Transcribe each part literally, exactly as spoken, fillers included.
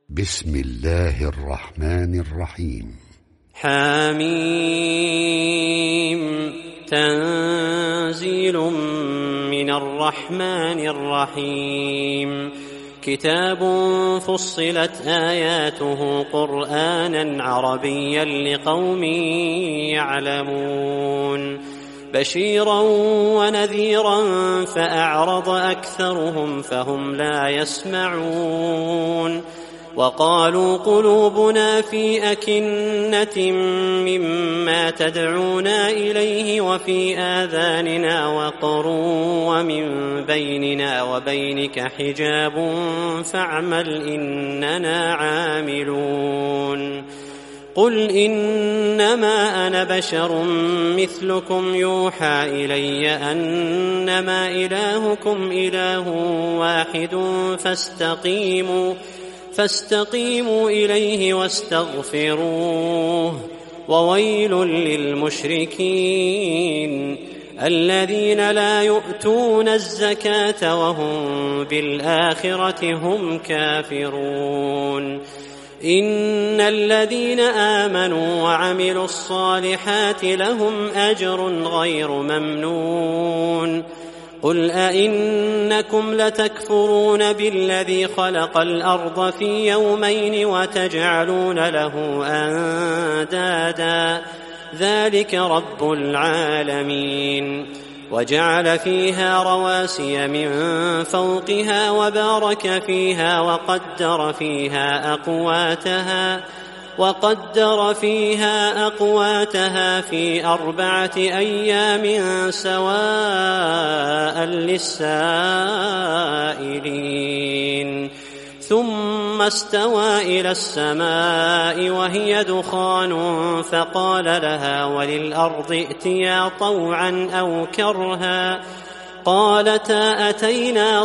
بسم الله الرحمن الرحيم. حميم. تنزيل من الرحمن الرحيم. كتاب فصلت آياته قرآنا عربيا لقوم يعلمون بشيرا ونذيرا فأعرض أكثرهم فهم لا يسمعون وقالوا قلوبنا في أكنة مما تدعونا إليه وفي آذاننا وقر ومن بيننا وبينك حجاب فاعمل إننا عاملون قل إنما أنا بشر مثلكم يوحى إلي أنما إلهكم إله واحد فاستقيموا فاستقيموا إليه واستغفروه وويل للمشركين الذين لا يؤتون الزكاة وهم بالآخرة هم كافرون إن الذين آمنوا وعملوا الصالحات لهم أجر غير ممنون قل أئنكم لتكفرون بالذي خلق الأرض في يومين وتجعلون له أندادا ذلك رب العالمين وجعل فيها رواسي من فوقها وبارك فيها وقدر فيها أقواتها وقدر فيها أقواتها في أربعة أيام سواء للسائلين ثم استوى إلى السماء وهي دخان فقال لها وللأرض ائتيا طوعا أو كرها قالتا أتينا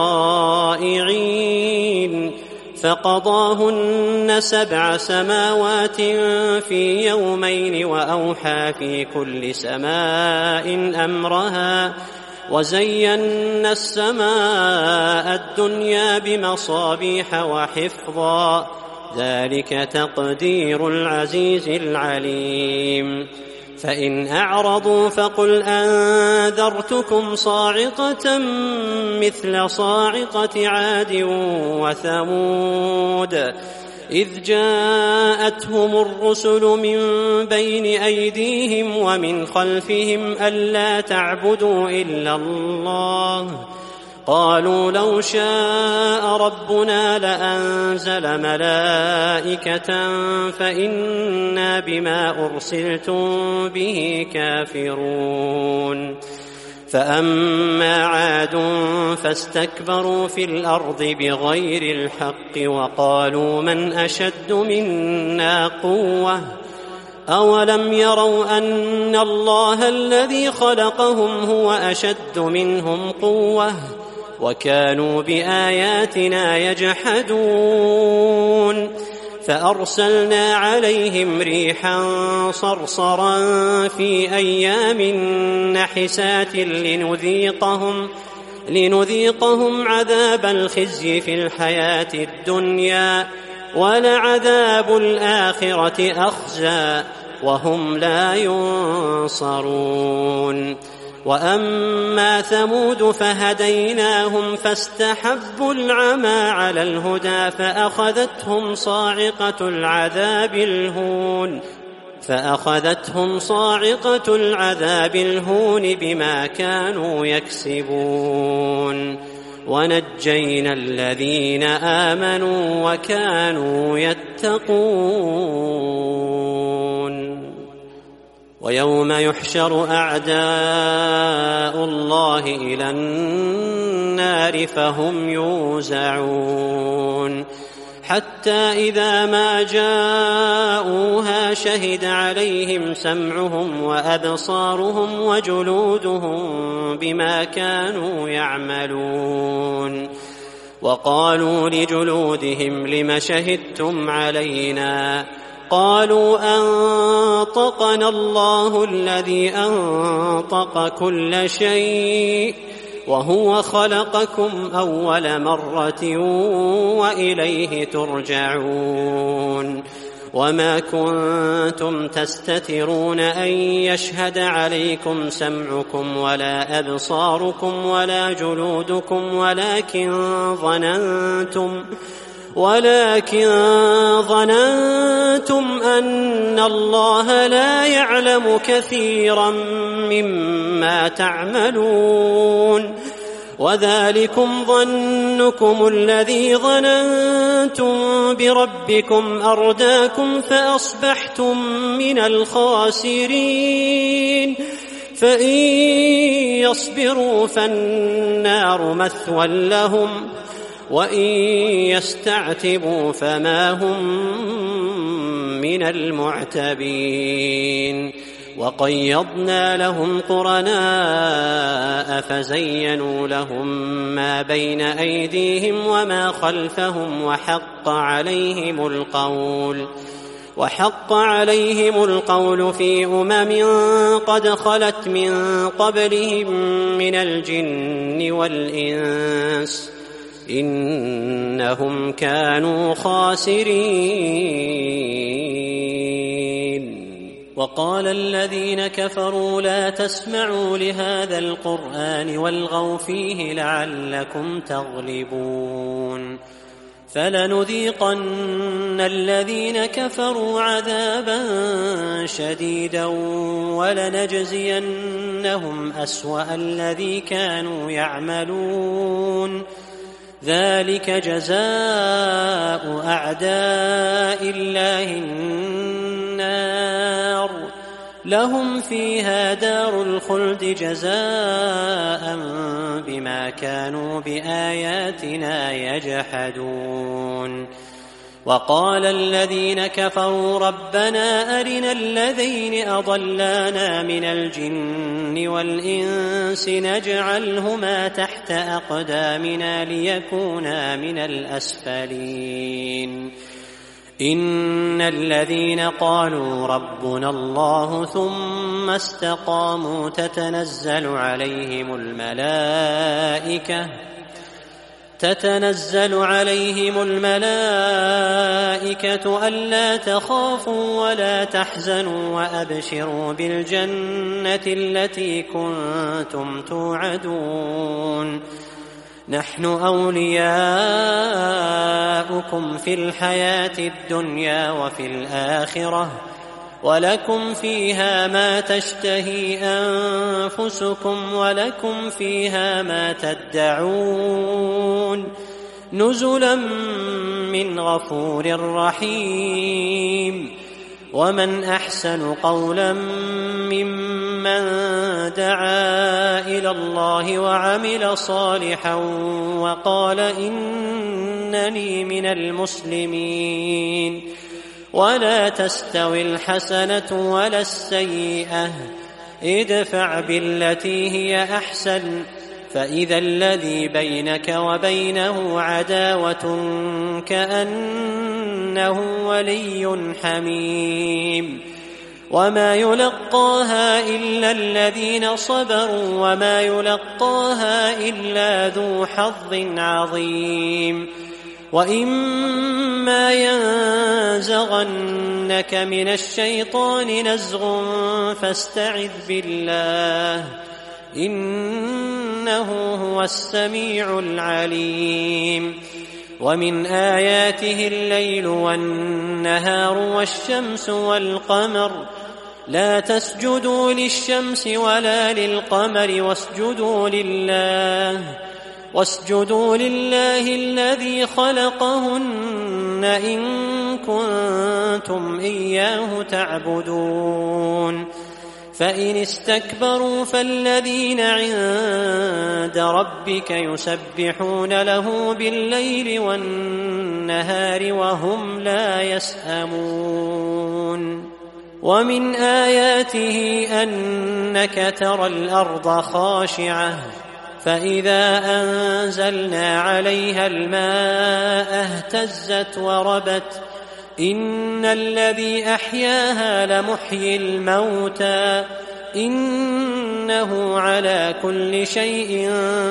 طائعين فقضاهن سبع سماوات في يومين وأوحى في كل سماء أمرها وزينا السماء الدنيا بمصابيح وحفظا ذلك تقدير العزيز العليم فإن أعرضوا فقل أنذرتكم صاعقة مثل صاعقة عاد وثمود إذ جاءتهم الرسل من بين أيديهم ومن خلفهم ألا تعبدوا إلا الله قالوا لو شاء ربنا لأنزل ملائكة فإنا بما أرسلتم به كافرون فأما عاد فاستكبروا في الأرض بغير الحق وقالوا من أشد منا قوة أولم يروا أن الله الذي خلقهم هو أشد منهم قوة وكانوا بآياتنا يجحدون فأرسلنا عليهم ريحا صرصرا في أيام نحسات لنذيقهم, لنذيقهم عذاب الخزي في الحياة الدنيا ولعذاب الآخرة أخزى وهم لا ينصرون وأما ثمود فهديناهم فاستحبوا العمى على الهدى فأخذتهم صاعقة العذاب الهون فأخذتهم صاعقة العذاب الهون بما كانوا يكسبون ونجينا الذين آمنوا وكانوا يتقون ويوم يحشر أعداء الله إلى النار فهم يوزعون حتى إذا ما جاءوها شهد عليهم سمعهم وأبصارهم وجلودهم بما كانوا يعملون وقالوا لجلودهم لم شهدتم علينا قالوا أنطقنا الله الذي أنطق كل شيء وهو خلقكم أول مرة وإليه ترجعون وما كنتم تستترون أن يشهد عليكم سمعكم ولا أبصاركم ولا جلودكم ولكن ظننتم ولكن ظننتم أن الله لا يعلم كثيرا مما تعملون وذلكم ظنكم الذي ظننتم بربكم أرداكم فأصبحتم من الخاسرين فإن يصبروا فالنار مثوى لهم وإن يستعتبوا فما هم من المعتبين وقيضنا لهم قرناء فزينوا لهم ما بين أيديهم وما خلفهم وحق عليهم القول وحق عليهم القول في أمم قد خلت من قبلهم من الجن والإنس إنهم كانوا خاسرين. وقال الذين كفروا لا تسمعوا لهذا القرآن والغوا فيه لعلكم تغلبون فلنذيقن الذين كفروا عذابا شديدا ولنجزينهم أسوأ الذي كانوا يعملون ذلك جزاء أعداء الله النار لهم فيها دار الخلد جزاء بما كانوا بآياتنا يجحدون. وقال الذين كفروا ربنا أرنا الذين أضلانا من الجن والإنس نجعلهما تحت أقدامنا ليكونا من الأسفلين إن الذين قالوا ربنا الله ثم استقاموا تتنزل عليهم الملائكة تتنزل عليهم الملائكة ألا تخافوا ولا تحزنوا وأبشروا بالجنة التي كنتم توعدون نحن أولياؤكم في الحياة الدنيا وفي الآخرة ولكم فيها ما تشتهي أنفسكم ولكم فيها ما تدعون نزلا من غفور رحيم. ومن أحسن قولا ممن دعا إلى الله وعمل صالحا وقال إنني من المسلمين ولا تستوي الحسنة ولا السيئة ادفع بالتي هي أحسن فإذا الذي بينك وبينه عداوة كأنه ولي حميم وما يلقاها إلا الذين صبروا وما يلقاها إلا ذو حظ عظيم. وإما ينزغنك من الشيطان نزغ فاستعذ بالله إنه هو السميع العليم. ومن آياته الليل والنهار والشمس والقمر لا تسجدوا للشمس ولا للقمر واسجدوا لله واسجدوا لله الذي خلقهن إن كنتم إياه تعبدون. فإن استكبروا فالذين عند ربك يسبحون له بالليل والنهار وهم لا يسأمون. ومن آياته أنك ترى الأرض خاشعة فإذا أنزلنا عليها الماء اهتزت وربت إن الذي أحياها لمحيي الموتى إن إنه على كل شيء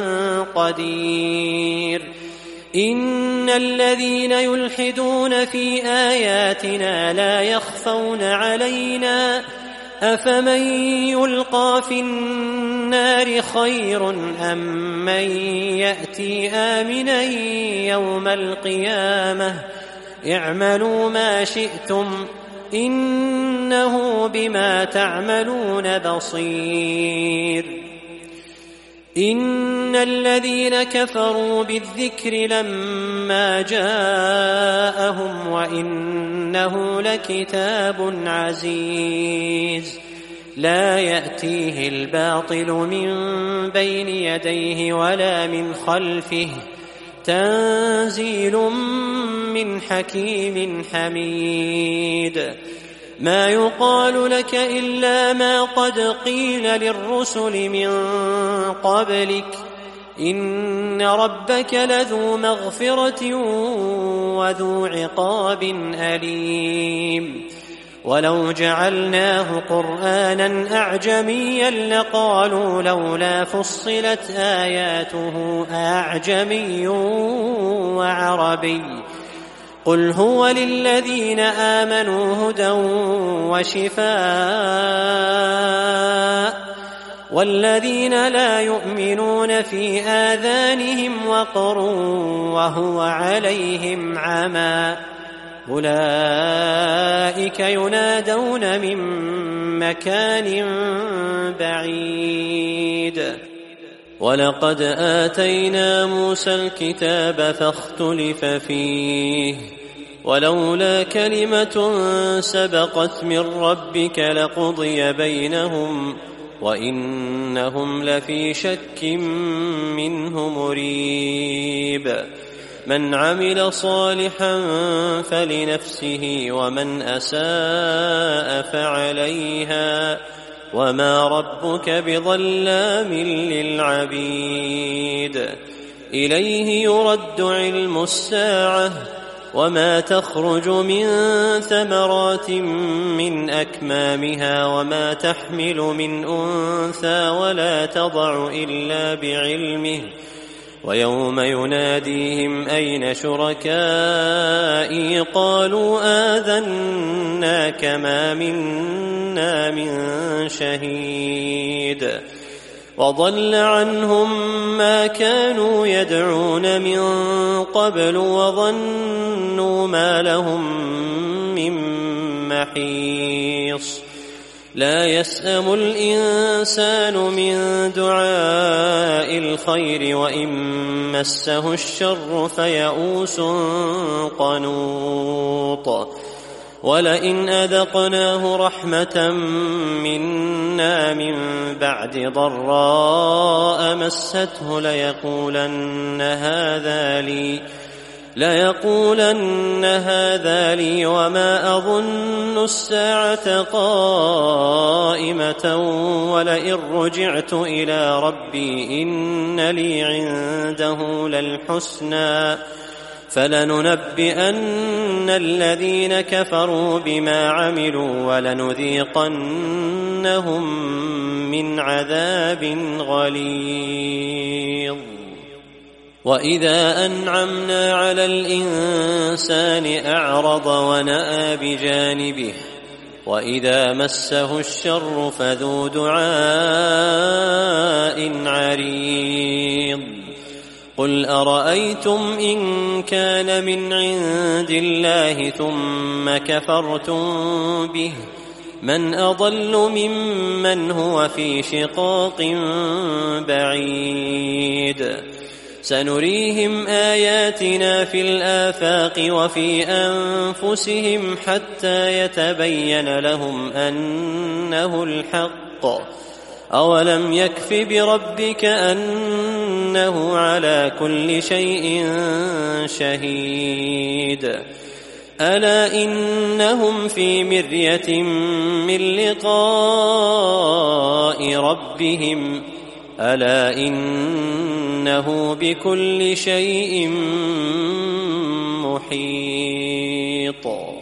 قدير إن الذين يلحدون في آياتنا لا يخفون علينا أفمن يلقى في النار خير أم من يأتي آمنا يوم القيامة اعملوا ما شئتم إنه بما تعملون بصير إن الذين كفروا بالذكر لما جاءهم وإنه لكتاب عزيز لا يأتيه الباطل من بين يديه ولا من خلفه تنزيل من حكيم حميد ما يقال لك إلا ما قد قيل للرسل من قبلك إن ربك لذو مغفرة وذو عقاب أليم ولو جعلناه قرآنا أعجميا لقالوا لولا فصلت آياته أعجمي وعربي قل هو للذين آمنوا هدى وشفاء والذين لا يؤمنون في آذانهم وقر وهو عليهم عمى أولئك ينادون من مكان بعيد ولقد آتينا موسى الكتاب فاختلف فيه ولولا كلمة سبقت من ربك لقضي بينهم وإنهم لفي شك منه مريب من عمل صالحا فلنفسه ومن أساء فعليها وما ربك بظلام للعبيد إليه يرد علم الساعة وما تخرج من ثمرات من أكمامها وما تحمل من أنثى ولا تضع إلا بعلمه ويوم يناديهم أين شركائي قالوا آذناك ما منا من شهيد وضل عنهم ما كانوا يدعون من قبل وظنوا ما لهم من محيص لا يسأم الإنسان من دعاء الخير وإن مسه الشر فيئوس قنوط ولئن أذقناه رحمة منا من بعد ضراء مسته ليقولن هذا لي ليقولن هذا لي وما أظن الساعة قائمة ولئن رجعت إلى ربي إن لي عنده للحسنى فلننبئن الذين كفروا بما عملوا ولنذيقنهم من عذاب غليظ وإذا أنعمنا على الإنسان أعرض ونأى بجانبه وإذا مسه الشر فذو دعاء عريض قل أرأيتم إن كان من عند الله ثم كفرتم به من أضل ممن هو في شقاق بعيد سنريهم آياتنا في الآفاق وفي أنفسهم حتى يتبين لهم أنه الحق أولم يكف بربك أنه على كل شيء شهيد ألا إنهم في مرية من لقاء ربهم ألا إنه بكل شيء محيط